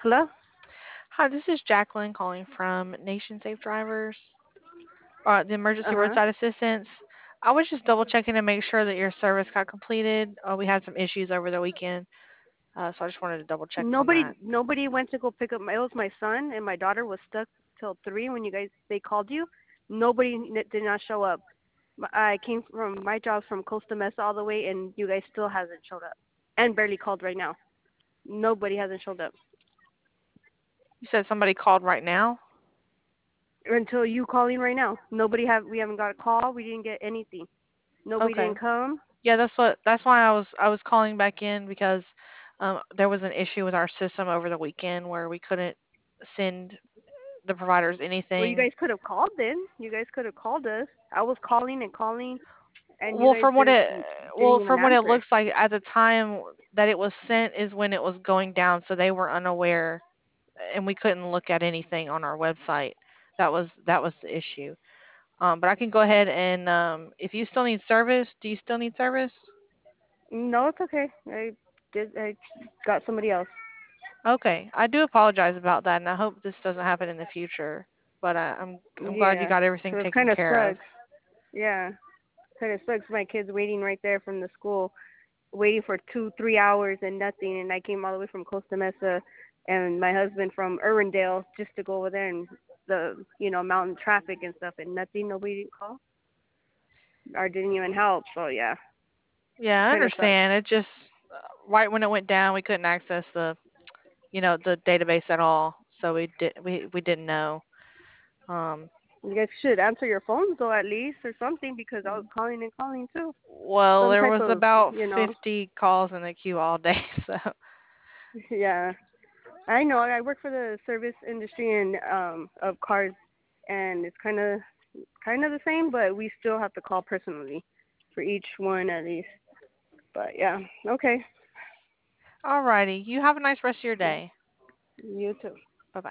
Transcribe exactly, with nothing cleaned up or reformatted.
Hello? Hi, this is Jacqueline calling from Nation Safe Drivers, uh, the emergency Uh-huh. roadside assistance. I was just double checking to make sure that your service got completed. Uh, we had some issues over the weekend, uh, so I just wanted to double check on Nobody that. nobody went to go pick up my it was my son and my daughter was stuck till three when you guys they called you. Nobody n- did not show up. M- I came from my job's from Costa Mesa all the way and you guys still hasn't showed up. And barely called right now. Nobody hasn't showed up. You said somebody called right now? Until you calling right now. Nobody have we haven't got a call, we didn't get anything. Nobody Okay. didn't come. Yeah, that's what. That's why I was I was calling back in because um, there was an issue with our system over the weekend where we couldn't send the providers Well, you anything. guys could have called then. You guys could have called us. I was calling and calling and you Well, guys from what just it didn't well even from what it answer. looks like at the time that it was sent is when it was going down, so they were unaware, and we couldn't look at anything on our website. That was that was the issue. Um, but I can go ahead and um, if you still need service, do you still need service? No, it's okay. I did. I got somebody else. Okay, I do apologize about that, and I hope this doesn't happen in the future. But I, I'm I'm glad you Yeah, got everything 'cause it taken kind of care of. sucks. Yeah, kind of sucks. My kids waiting right there from the school, waiting for two, three hours and nothing. And I came all the way from Costa Mesa, and my husband from Irwindale just to go over there and the you know mountain traffic and stuff and nothing. Nobody didn't call or didn't even help. So yeah, Yeah, I kind of sucks. understand. It just uh, right when it went down, we couldn't access the you know the database at all, so we did we we didn't know. Um, You guys should answer your phones though at least or something because I was calling and calling too. well, Some there type was of about you know fifty calls in the queue all day, so yeah. I know. I work for the service industry and um of cars, and it's kind of kind of the same, but we still have to call personally for each one at least. But yeah, okay. alrighty. You have a nice rest of your day. You too.